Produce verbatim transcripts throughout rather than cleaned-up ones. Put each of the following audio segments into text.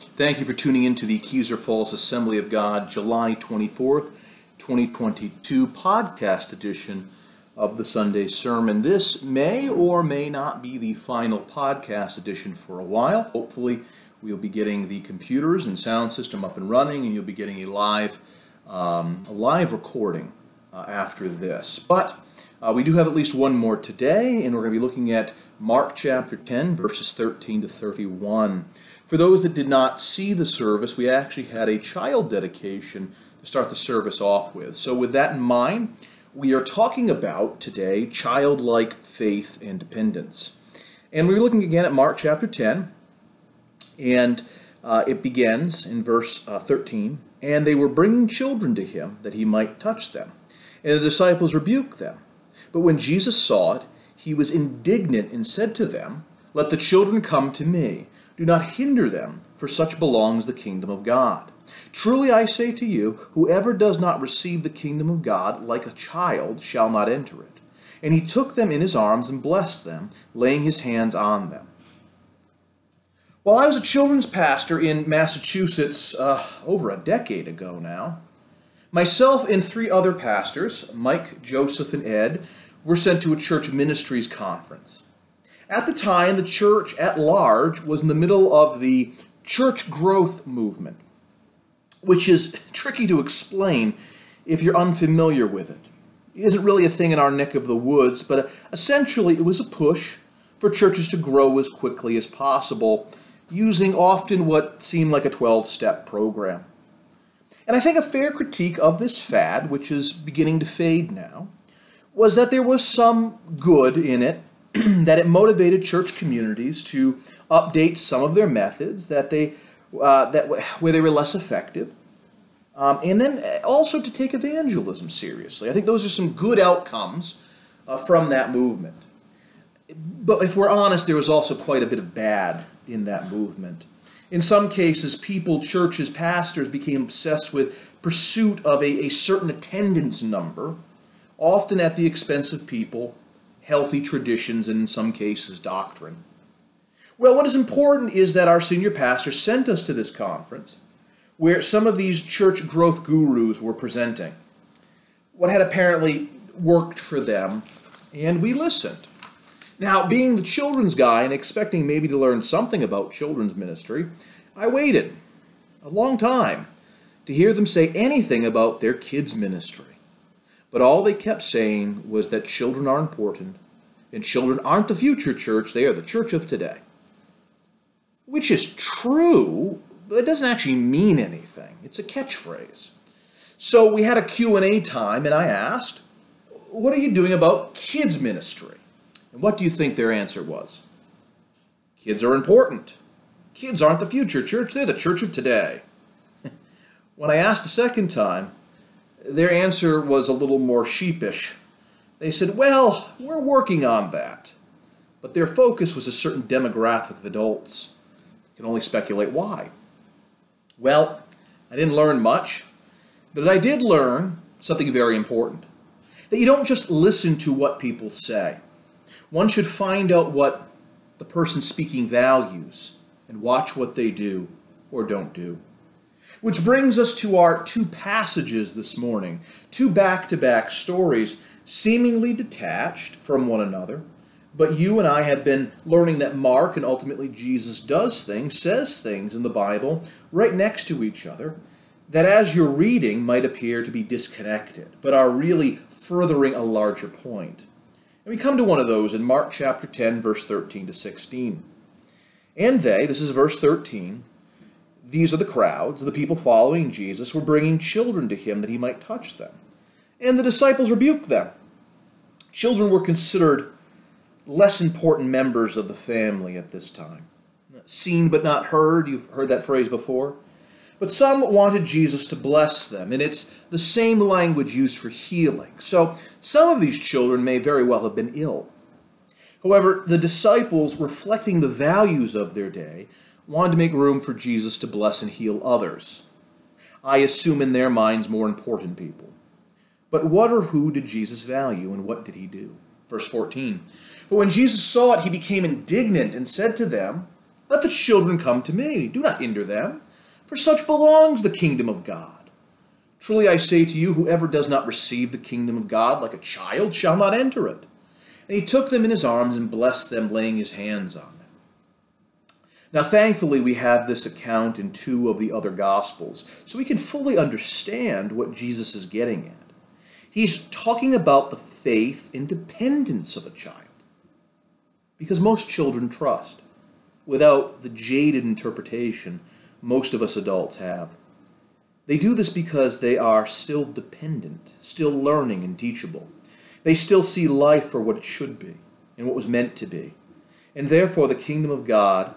Thank you for tuning in to the Keyser Falls Assembly of God, July twenty-fourth, twenty twenty-two podcast edition of the Sunday Sermon. This may or may not be the final podcast edition for a while. Hopefully, we'll be getting the computers and sound system up and running, and you'll be getting a live, um, a live recording uh, after this. But uh, we do have at least one more today, and we're going to be looking at Mark chapter ten, verses thirteen to thirty-one. For those that did not see the service, we actually had a child dedication to start the service off with. So with that in mind, we are talking about today childlike faith and dependence. And we're looking again at Mark chapter ten, and uh, it begins in verse uh, thirteen. And they were bringing children to him that he might touch them. And the disciples rebuked them. But when Jesus saw it, he was indignant and said to them, "Let the children come to me. Do not hinder them, for such belongs the kingdom of God. Truly I say to you, whoever does not receive the kingdom of God like a child shall not enter it." And he took them in his arms and blessed them, laying his hands on them. While I was a children's pastor in Massachusetts uh, over a decade ago now, myself and three other pastors, Mike, Joseph, and Ed, were sent to a church ministries conference. At the time, the church at large was in the middle of the church growth movement, which is tricky to explain if you're unfamiliar with it. It isn't really a thing in our neck of the woods, but essentially it was a push for churches to grow as quickly as possible, using often what seemed like a twelve-step program. And I think a fair critique of this fad, which is beginning to fade now, was that there was some good in it, that it motivated church communities to update some of their methods, that they uh, that where they were less effective, um, and then also to take evangelism seriously. I think those are some good outcomes uh, from that movement. But if we're honest, there was also quite a bit of bad in that movement. In some cases, people, churches, pastors became obsessed with pursuit of a, a certain attendance number, often at the expense of people, healthy traditions, and in some cases, doctrine. Well, what is important is that our senior pastor sent us to this conference where some of these church growth gurus were presenting what had apparently worked for them, and we listened. Now, being the children's guy and expecting maybe to learn something about children's ministry, I waited a long time to hear them say anything about their kids' ministry. But all they kept saying was that children are important, and children aren't the future church, they are the church of today. Which is true, but it doesn't actually mean anything. It's a catchphrase. So we had a Q and A time, and I asked, "What are you doing about kids' ministry?" And what do you think their answer was? Kids are important. Kids aren't the future church, they're the church of today. When I asked the second time, their answer was a little more sheepish. They said, "Well, we're working on that." But their focus was a certain demographic of adults. I can only speculate why. Well, I didn't learn much, but I did learn something very important. That you don't just listen to what people say. One should find out what the person speaking values and watch what they do or don't do. Which brings us to our two passages this morning, two back-to-back stories seemingly detached from one another, but you and I have been learning that Mark, and ultimately Jesus, does things, says things in the Bible right next to each other that as you're reading might appear to be disconnected, but are really furthering a larger point. And we come to one of those in Mark chapter ten, verse thirteen to sixteen. And they, this is verse thirteen, these are the crowds, the people following Jesus, were bringing children to him that he might touch them. And the disciples rebuked them. Children were considered less important members of the family at this time. Seen but not heard, you've heard that phrase before. But some wanted Jesus to bless them, and it's the same language used for healing. So some of these children may very well have been ill. However, the disciples, reflecting the values of their day, wanted to make room for Jesus to bless and heal others. I assume in their minds more important people. But what or who did Jesus value, and what did he do? Verse fourteen. But when Jesus saw it, he became indignant and said to them, Let the children come to me. Do not hinder them, for such belongs the kingdom of God. Truly I say to you, whoever does not receive the kingdom of God like a child shall not enter it. And he took them in his arms and blessed them, laying his hands on them. Now, thankfully, we have this account in two of the other Gospels, so we can fully understand what Jesus is getting at. He's talking about the faith and dependence of a child, because most children trust, without the jaded interpretation most of us adults have. They do this because they are still dependent, still learning and teachable. They still see life for what it should be and what was meant to be. And therefore, the kingdom of God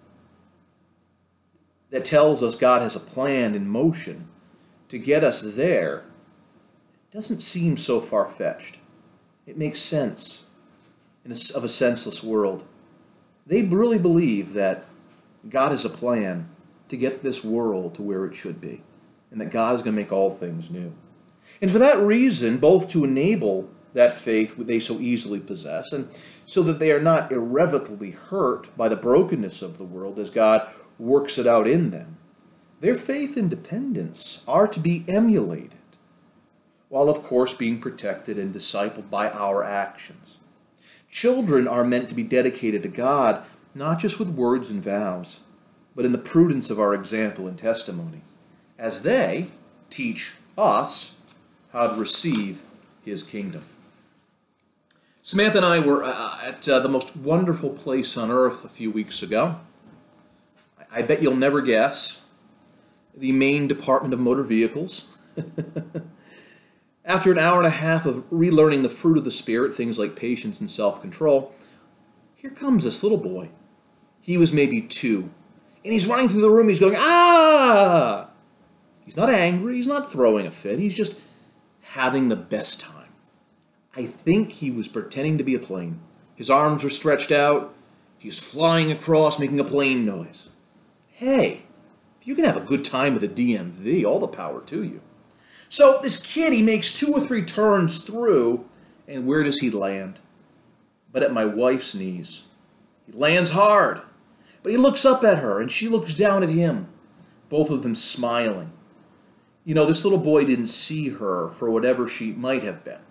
that tells us God has a plan in motion to get us there doesn't seem so far-fetched. It makes sense in a, of a senseless world. They really believe that God has a plan to get this world to where it should be, and that God is going to make all things new. And for that reason, both to enable that faith they so easily possess, and so that they are not irrevocably hurt by the brokenness of the world as God works it out in them, their faith and dependence are to be emulated, while of course being protected and discipled by our actions. Children are meant to be dedicated to God, not just with words and vows, but in the prudence of our example and testimony, as they teach us how to receive his kingdom. Samantha and I were uh, at uh, the most wonderful place on earth a few weeks ago. I bet you'll never guess. The Maine Department of Motor Vehicles. After an hour and a half of relearning the fruit of the Spirit, things like patience and self-control, here comes this little boy. He was maybe two. And he's running through the room. He's going, ah! He's not angry. He's not throwing a fit. He's just having the best time. I think he was pretending to be a plane. His arms were stretched out. He was flying across, making a plane noise. Hey, if you can have a good time with a D M V, all the power to you. So this kid, he makes two or three turns through, and where does he land? But at my wife's knees. He lands hard, but he looks up at her, and she looks down at him, both of them smiling. You know, this little boy didn't see her for whatever she might have been.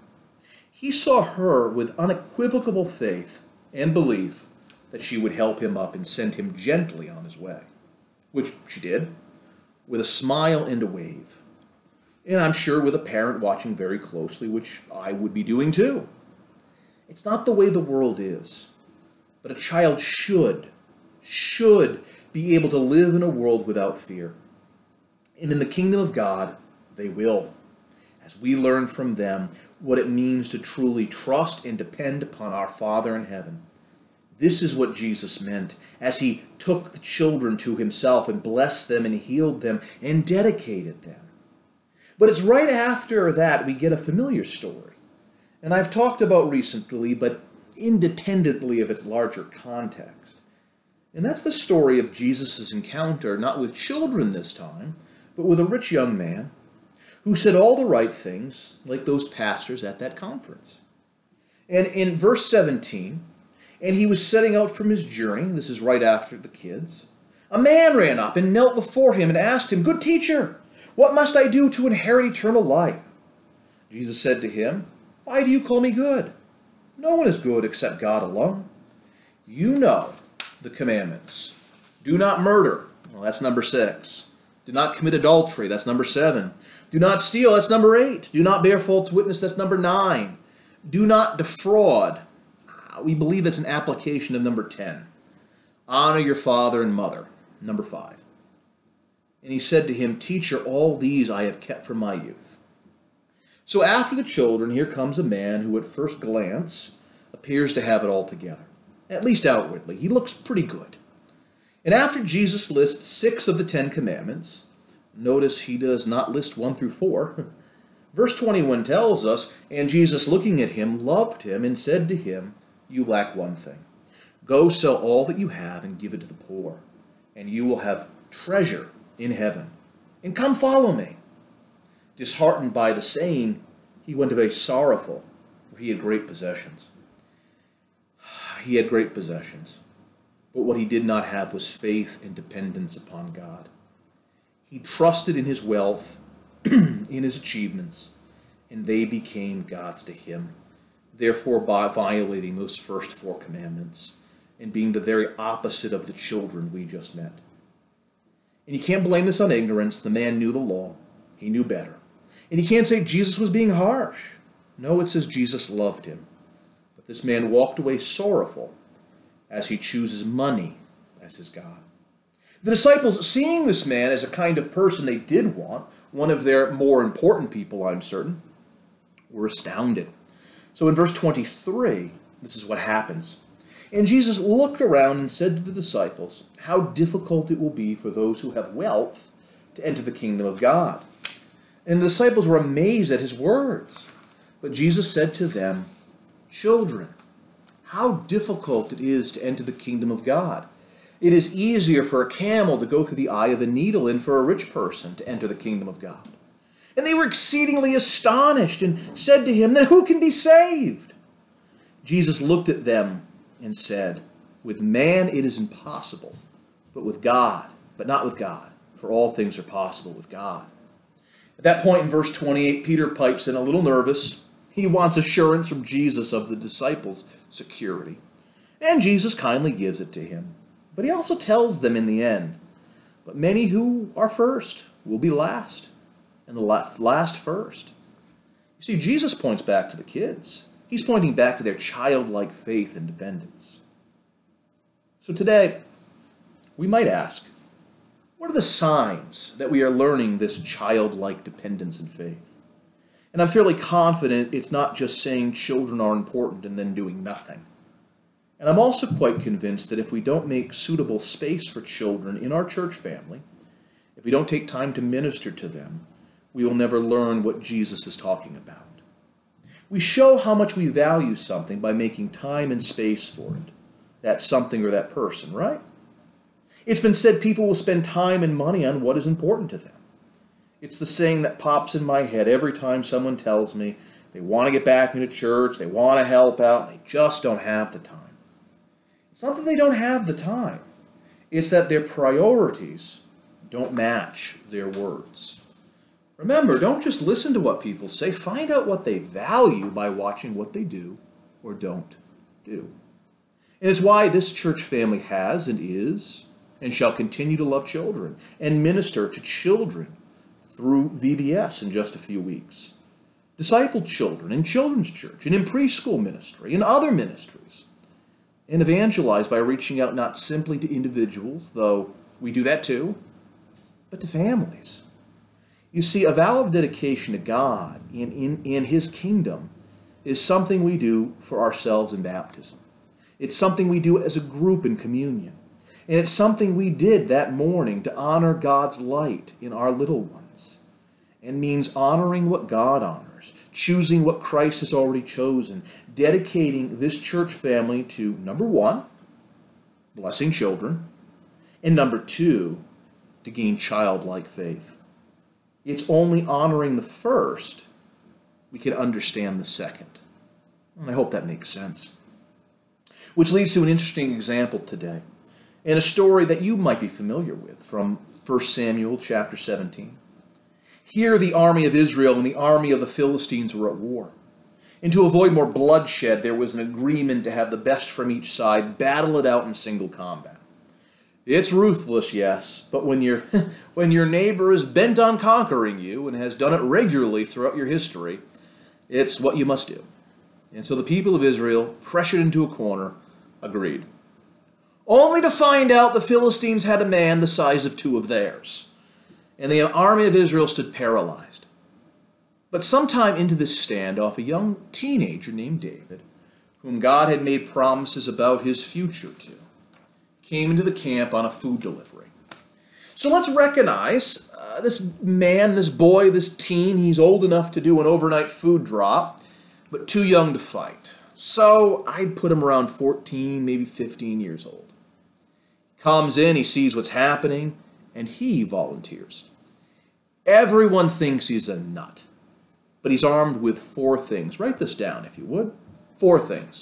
He saw her with unequivocal faith and belief that she would help him up and send him gently on his way, which she did, with a smile and a wave. And I'm sure with a parent watching very closely, which I would be doing too. It's not the way the world is, but a child should, should be able to live in a world without fear. And in the kingdom of God, they will, as we learn from them what it means to truly trust and depend upon our Father in heaven. This is what Jesus meant as he took the children to himself and blessed them and healed them and dedicated them. But it's right after that we get a familiar story. And I've talked about recently, but independently of its larger context. And that's the story of Jesus' encounter, not with children this time, but with a rich young man who said all the right things, like those pastors at that conference. And in verse seventeen, and he was setting out from his journey, this is right after the kids, a man ran up and knelt before him and asked him, "Good teacher, what must I do to inherit eternal life?" Jesus said to him, "Why do you call me good? No one is good except God alone. You know the commandments. Do not murder." Well, that's number six. Do not commit adultery. That's number seven. Do not steal. That's number eight. Do not bear false witness. That's number nine. Do not defraud. We believe that's an application of number ten. Honor your father and mother. Number five. And he said to him, "Teacher, all these I have kept from my youth." So after the children, here comes a man who at first glance appears to have it all together. At least outwardly. He looks pretty good. And after Jesus lists six of the Ten Commandments, notice he does not list one through four. Verse twenty-one tells us, "And Jesus, looking at him, loved him and said to him, 'You lack one thing. Go sell all that you have and give it to the poor, and you will have treasure in heaven. And come follow me.' Disheartened by the saying, he went away sorrowful, for he had great possessions." He had great possessions. But what he did not have was faith and dependence upon God. He trusted in his wealth, in his achievements, and they became gods to him, therefore by violating those first four commandments and being the very opposite of the children we just met. And you can't blame this on ignorance. The man knew the law. He knew better. And you can't say Jesus was being harsh. No, it says Jesus loved him. But this man walked away sorrowful as he chooses money as his God. The disciples, seeing this man as a kind of person they did want, one of their more important people, I'm certain, were astounded. So in verse twenty-three, this is what happens. And Jesus looked around and said to the disciples, how difficult it will be for those who have wealth to enter the kingdom of God. And the disciples were amazed at his words. But Jesus said to them, children, how difficult it is to enter the kingdom of God. It is easier for a camel to go through the eye of a needle than for a rich person to enter the kingdom of God. And they were exceedingly astonished and said to him, then who can be saved? Jesus looked at them and said, with man it is impossible, but with God, but not with God, for all things are possible with God. At that point in verse twenty-eight, Peter pipes in a little nervous. He wants assurance from Jesus of the disciples' security. And Jesus kindly gives it to him. But he also tells them in the end, but many who are first will be last, and the last first. You see, Jesus points back to the kids. He's pointing back to their childlike faith and dependence. So today, we might ask, what are the signs that we are learning this childlike dependence and faith? And I'm fairly confident it's not just saying children are important and then doing nothing. And I'm also quite convinced that if we don't make suitable space for children in our church family, if we don't take time to minister to them, we will never learn what Jesus is talking about. We show how much we value something by making time and space for it, that something or that person, right? It's been said people will spend time and money on what is important to them. It's the saying that pops in my head every time someone tells me they want to get back into church, they want to help out, and they just don't have the time. It's not that they don't have the time. It's that their priorities don't match their words. Remember, don't just listen to what people say. Find out what they value by watching what they do or don't do. And it's why this church family has and is and shall continue to love children and minister to children through V B S in just a few weeks. Disciple children in children's church and in preschool ministry and other ministries. And evangelize by reaching out not simply to individuals, though we do that too, but to families. You see, a vow of dedication to God in, in, in his kingdom is something we do for ourselves in baptism. It's something we do as a group in communion. And it's something we did that morning to honor God's light in our little ones. And means honoring what God honors, choosing what Christ has already chosen, dedicating this church family to, number one, blessing children, and number two, to gain childlike faith. It's only honoring the first we can understand the second. And I hope that makes sense. Which leads to an interesting example today, and a story that you might be familiar with from First Samuel chapter seventeen. Here the army of Israel and the army of the Philistines were at war. And to avoid more bloodshed, there was an agreement to have the best from each side battle it out in single combat. It's ruthless, yes, but when your when your neighbor is bent on conquering you and has done it regularly throughout your history, it's what you must do. And so the people of Israel, pressured into a corner, agreed. Only to find out the Philistines had a man the size of two of theirs, and the army of Israel stood paralyzed. But sometime into this standoff, a young teenager named David, whom God had made promises about his future to, came into the camp on a food delivery. So let's recognize uh, this man, this boy, this teen. He's old enough to do an overnight food drop, but too young to fight. So I'd put him around fourteen, maybe fifteen years old. He comes in, he sees what's happening, and he volunteers. Everyone thinks he's a nut, but he's armed with four things. Write this down if you would. Four things.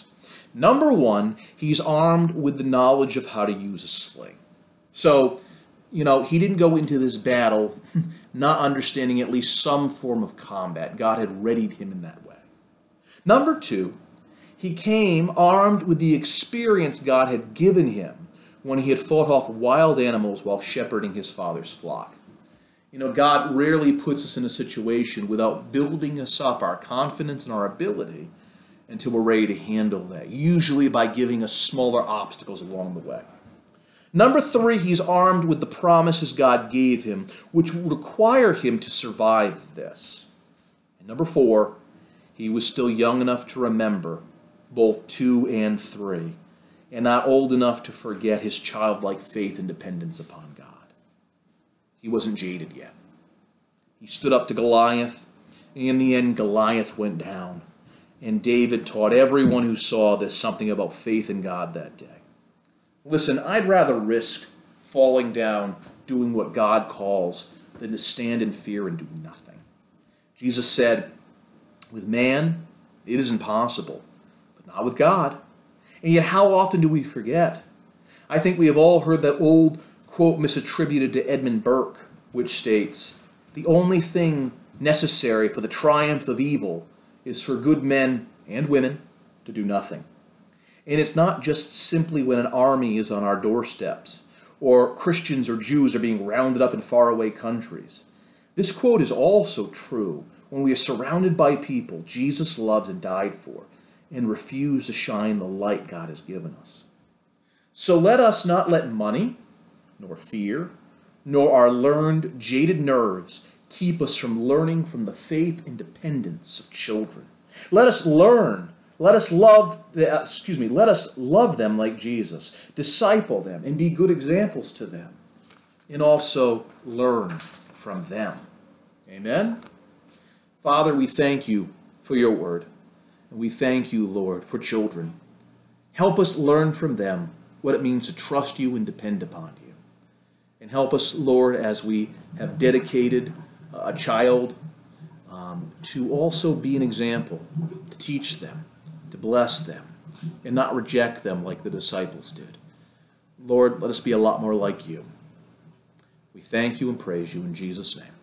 Number one, he's armed with the knowledge of how to use a sling. So, you know, he didn't go into this battle not understanding at least some form of combat. God had readied him in that way. Number two, he came armed with the experience God had given him when he had fought off wild animals while shepherding his father's flock. You know, God rarely puts us in a situation without building us up, our confidence and our ability, until we're ready to handle that, usually by giving us smaller obstacles along the way. Number three, he's armed with the promises God gave him, which will require him to survive this. And number four, he was still young enough to remember both two and three, and not old enough to forget his childlike faith and dependence upon God. He wasn't jaded yet. He stood up to Goliath, and in the end, Goliath went down. And David taught everyone who saw this something about faith in God that day. Listen, I'd rather risk falling down doing what God calls than to stand in fear and do nothing. Jesus said, with man, it is impossible, but not with God. And yet how often do we forget? I think we have all heard that old quote misattributed to Edmund Burke, which states, the only thing necessary for the triumph of evil is for good men and women to do nothing. And it's not just simply when an army is on our doorsteps, or Christians or Jews are being rounded up in faraway countries. This quote is also true when we are surrounded by people Jesus loves and died for, and refuse to shine the light God has given us. So let us not let money, nor fear, nor our learned, jaded nerves keep us from learning from the faith and dependence of children. Let us learn, let us love, the, excuse me, let us love them like Jesus, disciple them, and be good examples to them, and also learn from them. Amen? Father, we thank you for your word, and we thank you, Lord, for children. Help us learn from them what it means to trust you and depend upon you. And help us, Lord, as we have dedicated a child um, to also be an example, to teach them, to bless them, and not reject them like the disciples did. Lord, let us be a lot more like you. We thank you and praise you in Jesus' name.